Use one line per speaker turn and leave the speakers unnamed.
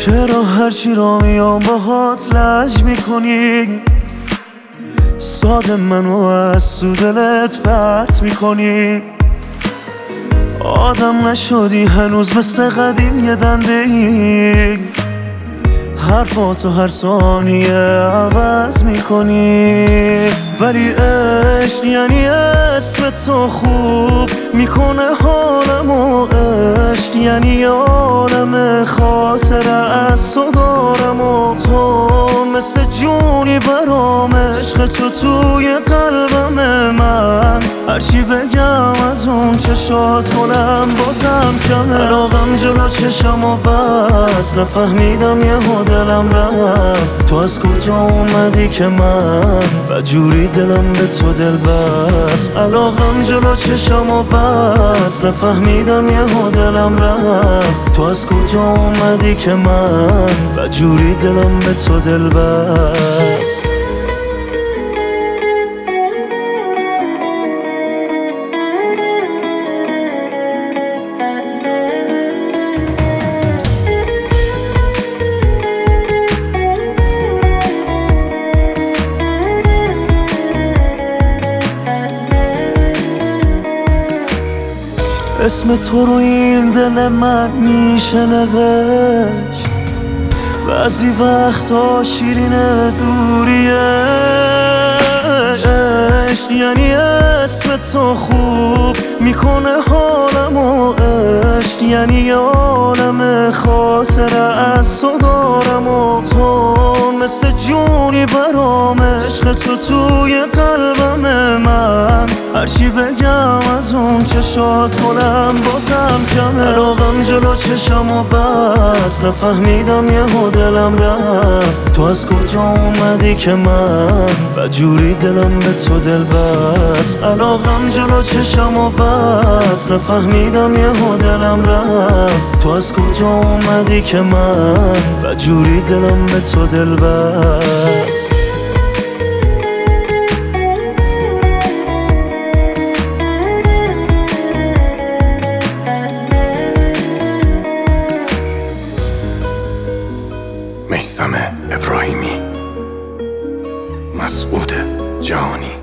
چرا هرچی را میام باهات لج میکنی؟ ساده منو از تو دلت پرت میکنی. آدم نشدی هنوز مثل قدیم یه دنده ای، حرفاتو هر ثانیه عوض میکنی. ولی عشق یعنی اسم تو خوب میکنه حالمو، عشق یعنی عالم خاطره از تو دارم و تو مثل جونی برام، عشق تو توی قلبم من. هرچی بگم از اون چشات کنم بازم کمه. علاقم جلو چشم و بس نفهمیدم یهو دلم رفت. تو از کجا اومدی که من بجوری دلم به تو دل بست. علاقم جلو چشم و بس نفهمیدم یهو دلم رفت. تو از کجا اومدی که من بجوری دلم به تو دل بست. اسم تو رو این دل من میشه نوشت، بعضی وقتا شیرین دوریه. عشق یعنی اسم تو خوب میکنه حالمو، عشق یعنی عالم خاطره از تو دارم و تو مثل جونی برام، عشق تو توی قلبم من. هرچی بگم از اون چشات کنم بازم کمه. علاقم جلو چشم و بس نفهمیدم یهو دلم رفت. تو از کجا اومدی که من بجوری دلم به تو دل بست. علاقم جلو چشم و بس نفهمیدم یهو دلم رفت. تو از کجا اومدی که من بجوری دلم به تو دل بست.
میثم ابراهیمی، مسعود جهانی.